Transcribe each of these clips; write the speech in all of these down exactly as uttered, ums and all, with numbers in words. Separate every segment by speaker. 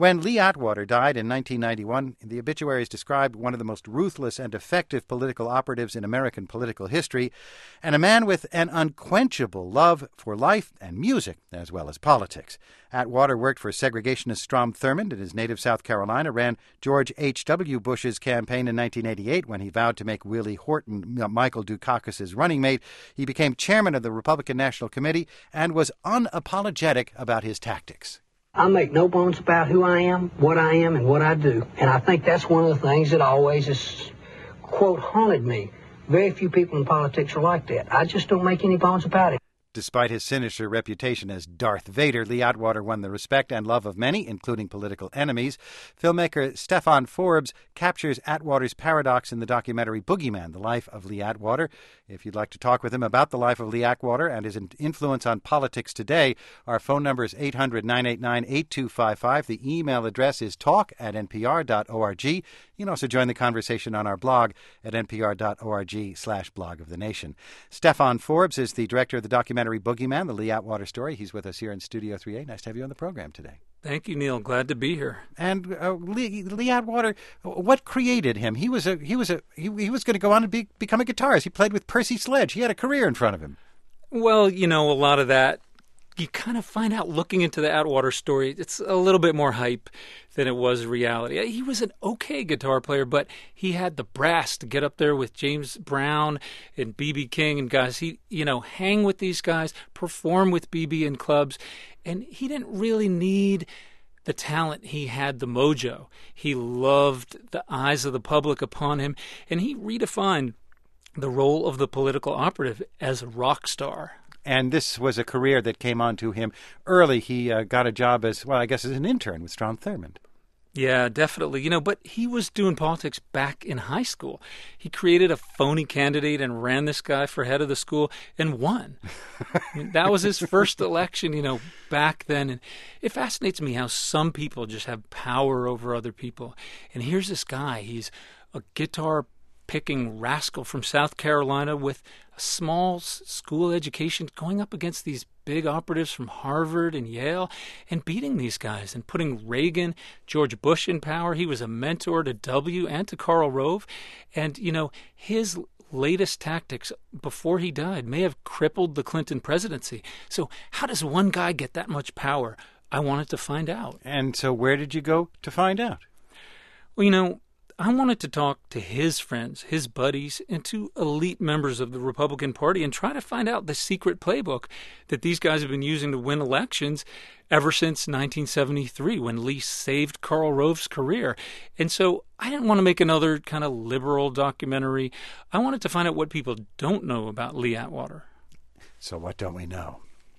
Speaker 1: When Lee Atwater died in nineteen ninety-one, the obituaries described one of the most ruthless and effective political operatives in American political history, and a man with an unquenchable love for life and music, as well as politics. Atwater worked for segregationist Strom Thurmond in his native South Carolina, ran George H W. Bush's campaign in nineteen eighty-eight when he vowed to make Willie Horton Michael Dukakis' running mate. He became chairman of the Republican National Committee and was unapologetic about his tactics.
Speaker 2: I make no bones about who I am, what I am, and what I do. And I think that's one of the things that always has, quote, haunted me. Very few people in politics are like that. I just don't make any bones about it.
Speaker 1: Despite his sinister reputation as Darth Vader, Lee Atwater won the respect and love of many, including political enemies. Filmmaker Stephan Forbes captures Atwater's paradox in the documentary Boogeyman, The Life of Lee Atwater. If you'd like to talk with him about the life of Lee Atwater and his influence on politics today, our phone number is eight hundred, nine eight nine, eight two five five. The email address is talk at n p r dot org. You can also join the conversation on our blog at n p r dot org slash blog of the nation. Stephan Forbes is the director of the documentary Boogeyman, the Lee Atwater story. He's with us here in Studio three A. Nice to have you on the program today.
Speaker 3: Thank you, Neil. Glad to be here.
Speaker 1: And uh, Lee, Lee Atwater, what created him? He was a he was a he, he was going to go on and be, become a guitarist. He played with Percy Sledge. He had a career in front of him.
Speaker 3: Well, you know, a lot of that you kind of find out looking into the Atwater story. It's a little bit more hype than it was reality. He was an okay guitar player, but he had the brass to get up there with James Brown and B B King and guys. He, you know, hang with these guys, perform with B B in clubs, and he didn't really need the talent. He had the mojo. He loved the eyes of the public upon him, and he redefined the role of the political operative as a rock star.
Speaker 1: And this was a career that came on to him early. He uh, got a job as, well, I guess as an intern with Strom Thurmond.
Speaker 3: Yeah, definitely. You know, but he was doing politics back in high school. He created a phony candidate and ran this guy for head of the school and won. I mean, that was his first election, you know, back then. And it fascinates me how some people just have power over other people. And here's this guy. He's a guitar picking rascal from South Carolina with a small school education, going up against these big operatives from Harvard and Yale and beating these guys and putting Reagan, George Bush in power. He was a mentor to W and to Karl Rove. And, you know, his latest tactics before he died may have crippled the Clinton presidency. So how does one guy get that much power? I wanted to find out.
Speaker 1: And so where did you go to find out?
Speaker 3: Well, you know, I wanted to talk to his friends, his buddies, and to elite members of the Republican Party and try to find out the secret playbook that these guys have been using to win elections ever since nineteen seventy-three, when Lee saved Karl Rove's career. And so I didn't want to make another kind of liberal documentary. I wanted to find out what people don't know about Lee Atwater.
Speaker 1: So what don't we know?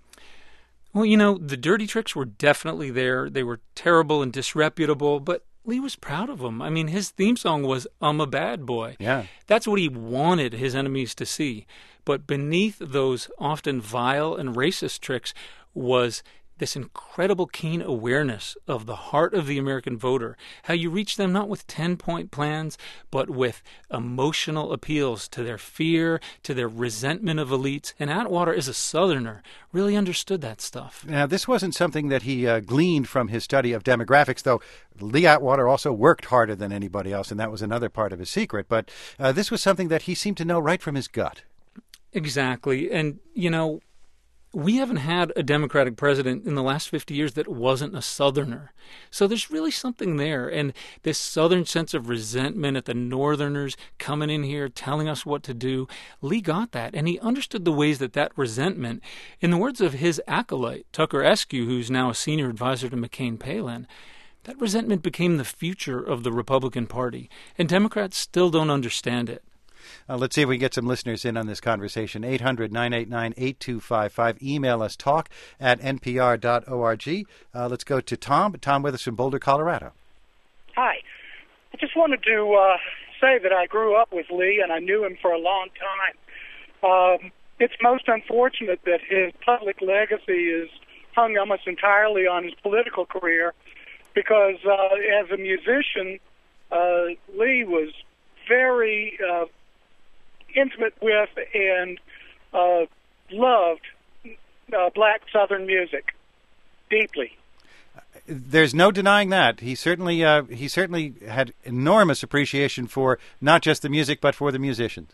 Speaker 3: Well, you know, the dirty tricks were definitely there. They were terrible and disreputable, but Lee was proud of them. I mean, his theme song was "I'm a Bad Boy."
Speaker 1: Yeah.
Speaker 3: That's what he wanted his enemies to see. But beneath those often vile and racist tricks was this incredible keen awareness of the heart of the American voter, how you reach them not with ten-point plans, but with emotional appeals to their fear, to their resentment of elites. And Atwater, as a Southerner, really understood that stuff.
Speaker 1: Now, this wasn't something that he uh, gleaned from his study of demographics, though Lee Atwater also worked harder than anybody else, and that was another part of his secret. But uh, this was something that he seemed to know right from his gut.
Speaker 3: Exactly. And, you know, we haven't had a Democratic president in the last fifty years that wasn't a Southerner. So there's really something there. And this Southern sense of resentment at the Northerners coming in here, telling us what to do, Lee got that. And he understood the ways that that resentment, in the words of his acolyte, Tucker Askew, who's now a senior advisor to McCain-Palin, that resentment became the future of the Republican Party. And Democrats still don't understand it.
Speaker 1: Uh, let's see if we can get some listeners in on this conversation. eight hundred, nine eight nine, eight two five five. Email us, talk at n p r dot org. Uh, let's go to Tom. Tom with us from Boulder, Colorado.
Speaker 4: Hi. I just wanted to uh, say that I grew up with Lee, and I knew him for a long time. Um, it's most unfortunate that his public legacy is hung almost entirely on his political career, because uh, as a musician, uh, Lee was very uh, intimate with and uh, loved uh, black Southern music deeply.
Speaker 1: there's no denying that. He certainly uh, he certainly had enormous appreciation for not just the music, but for the musicians.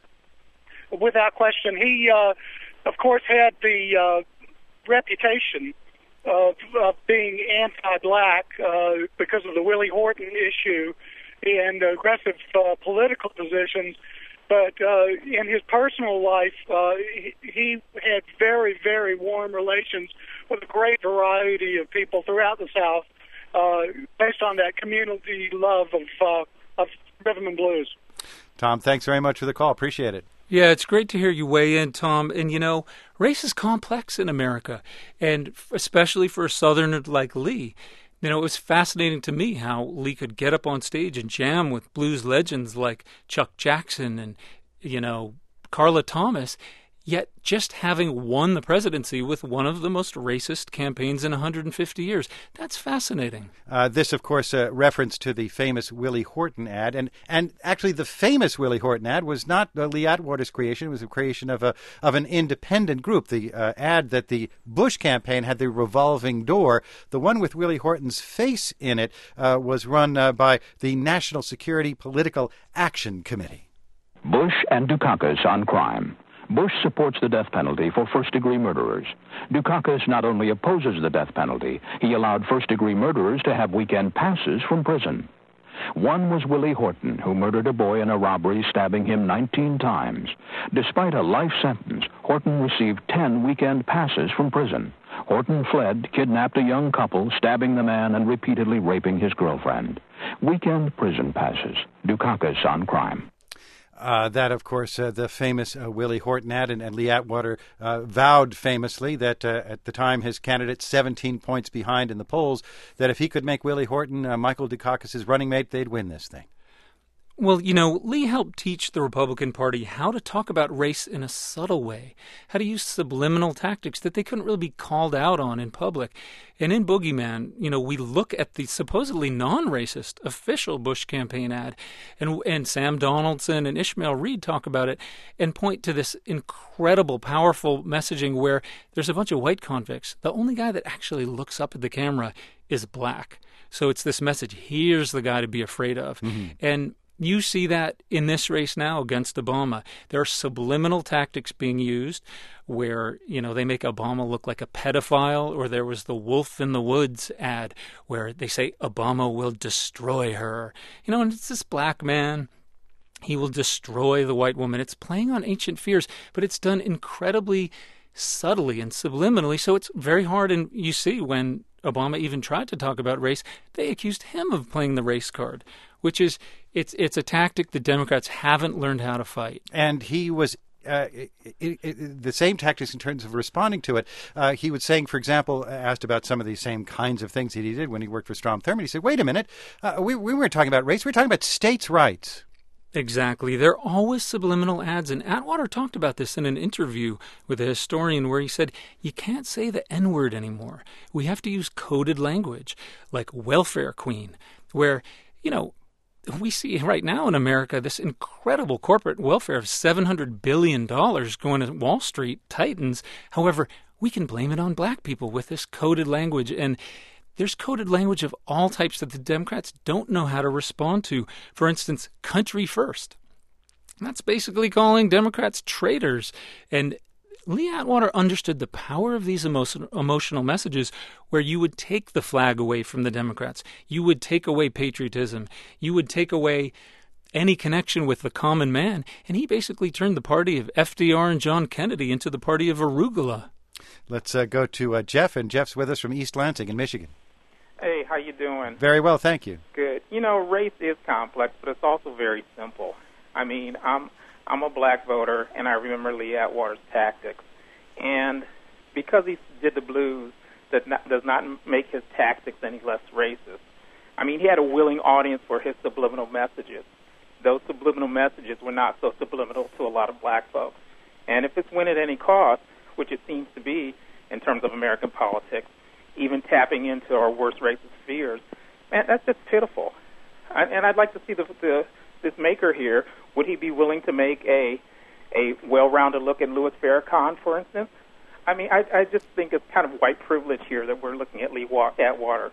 Speaker 4: Without question. He, uh, of course, had the uh, reputation of, of being anti-black uh, because of the Willie Horton issue and aggressive uh, political positions. But uh, in his personal life, uh, he, he had very, very warm relations with a great variety of people throughout the South, uh, based on that community love of uh, of rhythm and blues.
Speaker 1: Tom, thanks very much for the call. Appreciate it.
Speaker 3: Yeah, it's great to hear you weigh in, Tom. And, you know, race is complex in America, and especially for a Southerner like Lee. You know, it was fascinating to me how Lee could get up on stage and jam with blues legends like Chuck Jackson and, you know, Carla Thomas, yet just having won the presidency with one of the most racist campaigns in one hundred fifty years. That's fascinating.
Speaker 1: Uh, this, of course, a reference to the famous Willie Horton ad. And and actually, the famous Willie Horton ad was not uh, Lee Atwater's creation. It was a creation of a of an independent group. The uh, ad that the Bush campaign had, the revolving door, the one with Willie Horton's face in it, uh, was run uh, by the National Security Political Action Committee.
Speaker 5: Bush and Dukakis on crime. Bush supports the death penalty for first-degree murderers. Dukakis not only opposes the death penalty, he allowed first-degree murderers to have weekend passes from prison. One was Willie Horton, who murdered a boy in a robbery, stabbing him nineteen times. Despite a life sentence, Horton received ten weekend passes from prison. Horton fled, kidnapped a young couple, stabbing the man and repeatedly raping his girlfriend. Weekend prison passes. Dukakis on crime.
Speaker 1: Uh, that, of course, uh, the famous uh, Willie Horton ad, and, and Lee Atwater uh, vowed famously that uh, at the time his candidate, seventeen points behind in the polls, that if he could make Willie Horton uh, Michael Dukakis' running mate, they'd win this thing.
Speaker 3: Well, you know, Lee helped teach the Republican Party how to talk about race in a subtle way, how to use subliminal tactics that they couldn't really be called out on in public. And in Boogeyman, you know, we look at the supposedly non-racist official Bush campaign ad, and and Sam Donaldson and Ishmael Reed talk about it and point to this incredible, powerful messaging where there's a bunch of white convicts. The only guy that actually looks up at the camera is black. So it's this message, here's the guy to be afraid of. Mm-hmm. And you see that in this race now against Obama. There are subliminal tactics being used where, you know, they make Obama look like a pedophile, or there was the Wolf in the Woods ad where they say Obama will destroy her. You know, and it's this black man. He will destroy the white woman. It's playing on ancient fears, but it's done incredibly subtly and subliminally, so it's very hard. And you see when Obama even tried to talk about race, they accused him of playing the race card, which is it's it's a tactic the Democrats haven't learned how to fight.
Speaker 1: And he was uh, it, it, it, the same tactics in terms of responding to it. Uh, he was saying, for example, asked about some of these same kinds of things that he did when he worked for Strom Thurmond. He said, wait a minute, uh, we, we weren't talking about race, we were talking about states' rights.
Speaker 3: Exactly. There are always subliminal ads, and Atwater talked about this in an interview with a historian where he said, you can't say the N-word anymore. We have to use coded language, like welfare queen, where, you know, we see right now in America this incredible corporate welfare of seven hundred billion dollars going to Wall Street titans. However, we can blame it on black people with this coded language, and there's coded language of all types that the Democrats don't know how to respond to. For instance, country first. That's basically calling Democrats traitors. And Lee Atwater understood the power of these emotion, emotional messages where you would take the flag away from the Democrats. You would take away patriotism. You would take away any connection with the common man. And he basically turned the party of F D R and John Kennedy into the party of arugula.
Speaker 1: Let's uh, go to uh, Jeff, and Jeff's with us from East Lansing in Michigan.
Speaker 6: Hey, how you doing?
Speaker 1: Very well, thank you.
Speaker 6: Good. You know, race is complex, but it's also very simple. I mean, I'm I'm a black voter, and I remember Lee Atwater's tactics. And because he did the blues, that not, does not make his tactics any less racist. I mean, he had a willing audience for his subliminal messages. Those subliminal messages were not so subliminal to a lot of black folks. And if it's win at any cost, which it seems to be in terms of American politics, even tapping into our worst racist fears, man, that's just pitiful. I, and I'd like to see the, the this maker here. Would he be willing to make a a well-rounded look at Louis Farrakhan, for instance? I mean, I, I just think it's kind of white privilege here that we're looking at Lee Atwater.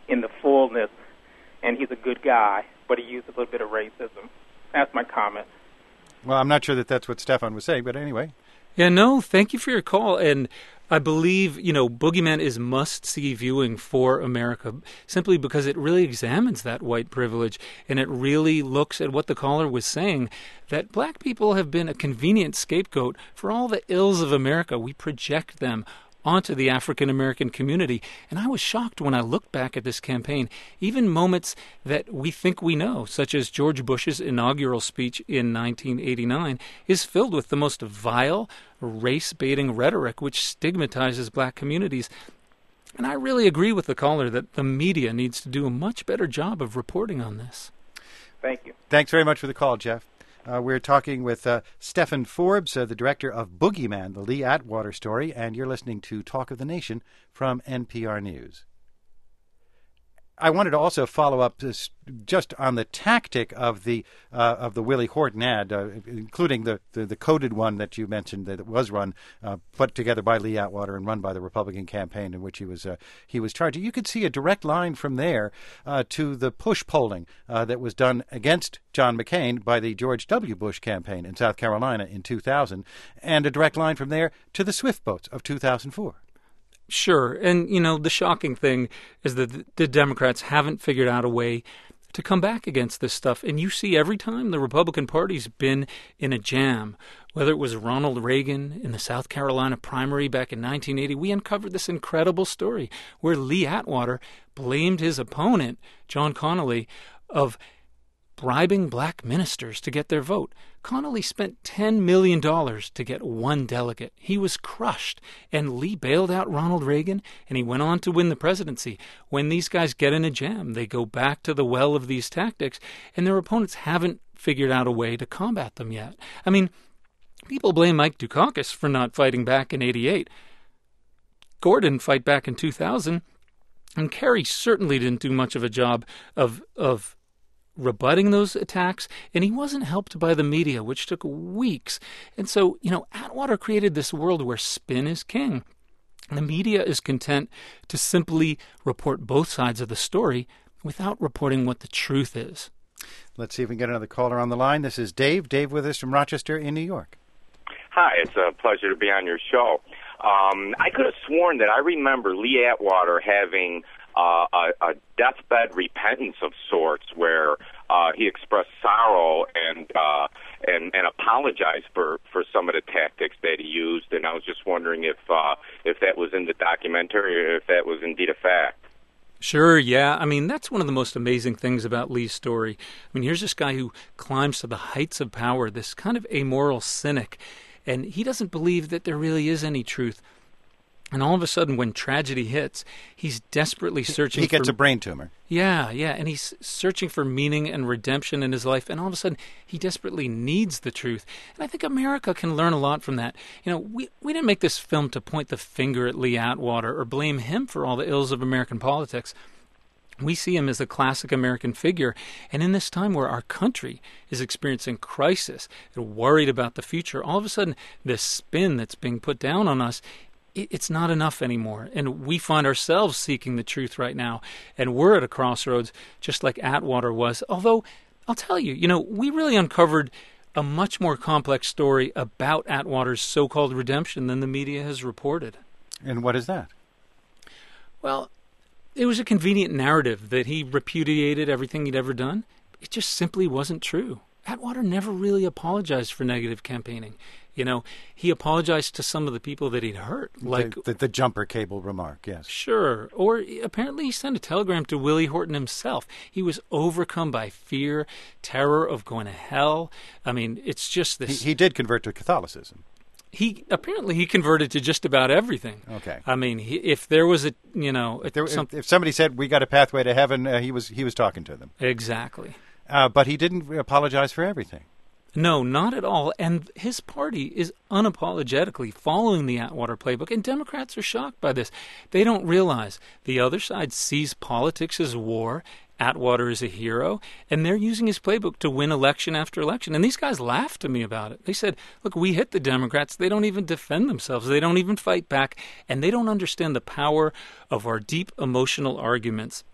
Speaker 6: in the fullness, and he's a good guy, but he used a little bit of racism. That's my comment.
Speaker 1: Well, I'm not sure that that's what Stefan was saying, but anyway.
Speaker 3: Yeah, no, thank you for your call. And I believe, you know, Boogeyman is must-see viewing for America simply because it really examines that white privilege, and it really looks at what the caller was saying, that black people have been a convenient scapegoat for all the ills of America. We project them onto the African-American community. And I was shocked when I looked back at this campaign. Even moments that we think we know, such as George Bush's inaugural speech in nineteen eighty-nine, is filled with the most vile, race-baiting rhetoric which stigmatizes black communities. And I really agree with the caller that the media needs to do a much better job of reporting on this.
Speaker 6: Thank you.
Speaker 1: Thanks very much for the call, Jeff. Uh, we're talking with uh, Stefan Forbes, uh, the director of Boogeyman, the Lee Atwater story, and you're listening to Talk of the Nation from N P R News. I wanted to also follow up this, just on the tactic of the uh, of the Willie Horton ad, uh, including the, the, the coded one that you mentioned that was run, uh, put together by Lee Atwater and run by the Republican campaign in which he was uh, he was charged. You could see a direct line from there uh, to the push polling uh, that was done against John McCain by the George W. Bush campaign in South Carolina in two thousand, and a direct line from there to the Swift votes of two thousand four.
Speaker 3: Sure. And, you know, the shocking thing is that the Democrats haven't figured out a way to come back against this stuff. And you see every time the Republican Party's been in a jam, whether it was Ronald Reagan in the South Carolina primary back in nineteen eighty, we uncovered this incredible story where Lee Atwater blamed his opponent, John Connally, of bribing black ministers to get their vote. Connally spent ten million dollars to get one delegate. He was crushed, and Lee bailed out Ronald Reagan, and he went on to win the presidency. When these guys get in a jam, they go back to the well of these tactics, and their opponents haven't figured out a way to combat them yet. I mean, people blame Mike Dukakis for not fighting back in eighty-eight. Gore didn't fight back in two thousand, and Kerry certainly didn't do much of a job of of rebutting those attacks, and he wasn't helped by the media, which took weeks. And so, you know, Atwater created this world where spin is king. The media is content to simply report both sides of the story without reporting what the truth is.
Speaker 1: Let's see if we can get another caller on the line. This is Dave. Dave with us from Rochester in New York.
Speaker 7: Hi, it's a pleasure to be on your show. Um, I could have sworn that I remember Lee Atwater having uh, a, a deathbed repentance of sorts where uh, he expressed sorrow and uh, and and apologized for, for some of the tactics that he used. And I was just wondering if uh, if that was in the documentary or if that was indeed a fact.
Speaker 3: Sure, yeah. I mean, that's one of the most amazing things about Lee's story. I mean, here's this guy who climbs to the heights of power, this kind of amoral cynic, and he doesn't believe that there really is any truth. And all of a sudden, when tragedy hits, he's desperately searching for...
Speaker 1: He gets
Speaker 3: for,
Speaker 1: a brain tumor.
Speaker 3: Yeah, yeah, and he's searching for meaning and redemption in his life, and all of a sudden, he desperately needs the truth. And I think America can learn a lot from that. You know, we, we didn't make this film to point the finger at Lee Atwater or blame him for all the ills of American politics. We see him as a classic American figure, and in this time where our country is experiencing crisis and worried about the future, all of a sudden, this spin that's being put down on us, it's not enough anymore. And we find ourselves seeking the truth right now. And we're at a crossroads, just like Atwater was. Although, I'll tell you, you know, we really uncovered a much more complex story about Atwater's so-called redemption than the media has reported.
Speaker 1: And what is that?
Speaker 3: Well, it was a convenient narrative that he repudiated everything he'd ever done. It just simply wasn't true. Atwater never really apologized for negative campaigning. You know, he apologized to some of the people that he'd hurt. Like
Speaker 1: the, the, the jumper cable remark, yes.
Speaker 3: Sure. Or apparently he sent a telegram to Willie Horton himself. He was overcome by fear, terror of going to hell. I mean, it's just this...
Speaker 1: He, he did convert to Catholicism.
Speaker 3: He apparently he converted to just about everything.
Speaker 1: Okay.
Speaker 3: I mean, he, if there was a, you know...
Speaker 1: If, there,
Speaker 3: some,
Speaker 1: if, if somebody said, we got a pathway to heaven, uh, he was he was talking to them.
Speaker 3: Exactly.
Speaker 1: Uh, but he didn't apologize for everything.
Speaker 3: No, not at all. And his party is unapologetically following the Atwater playbook, and Democrats are shocked by this. They don't realize the other side sees politics as war, Atwater is a hero, and they're using his playbook to win election after election. And these guys laughed at me about it. They said, look, we hit the Democrats. They don't even defend themselves. They don't even fight back, and they don't understand the power of our deep emotional arguments.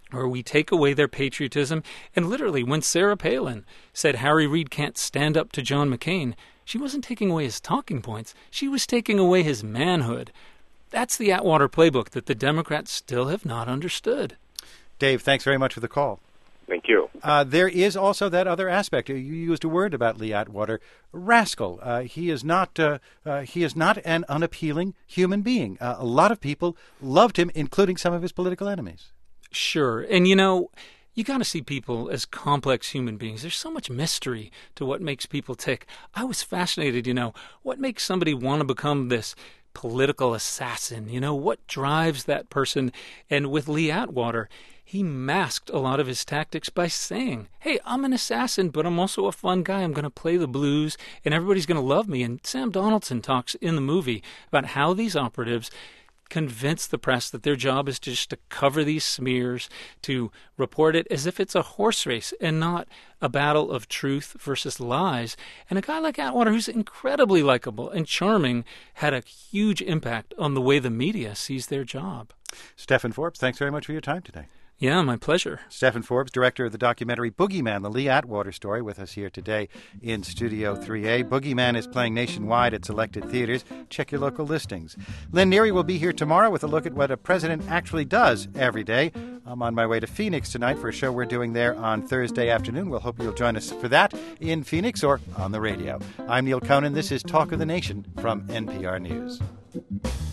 Speaker 3: where we take away their patriotism. And literally, when Sarah Palin said Harry Reid can't stand up to John McCain, she wasn't taking away his talking points. She was taking away his manhood. That's the Atwater playbook that the Democrats still have not understood.
Speaker 1: Dave, thanks very much for the call.
Speaker 7: Thank you.
Speaker 1: Uh, there is also that other aspect. You used a word about Lee Atwater, rascal. Uh, he is not. Uh, uh, he is not an unappealing human being. Uh, a lot of people loved him, including some of his political enemies.
Speaker 3: Sure, and you know, you got to see people as complex human beings. There's so much mystery to what makes people tick. I was fascinated. You know, what makes somebody want to become this political assassin? You know, what drives that person? And with Lee Atwater, he masked a lot of his tactics by saying, hey, I'm an assassin, but I'm also a fun guy. I'm going to play the blues, and everybody's going to love me. And Sam Donaldson talks in the movie about how these operatives convince the press that their job is just to cover these smears, to report it as if it's a horse race and not a battle of truth versus lies. And a guy like Atwater, who's incredibly likable and charming, had a huge impact on the way the media sees their job.
Speaker 1: Stephen Forbes, thanks very much for your time today.
Speaker 3: Yeah, my pleasure.
Speaker 1: Stephen Forbes, director of the documentary Boogeyman, the Lee Atwater story, with us here today in Studio three A. Boogeyman is playing nationwide at selected theaters. Check your local listings. Lynn Neary will be here tomorrow with a look at what a president actually does every day. I'm on my way to Phoenix tonight for a show we're doing there on Thursday afternoon. We'll hope you'll join us for that in Phoenix or on the radio. I'm Neil Conan. This is Talk of the Nation from N P R News.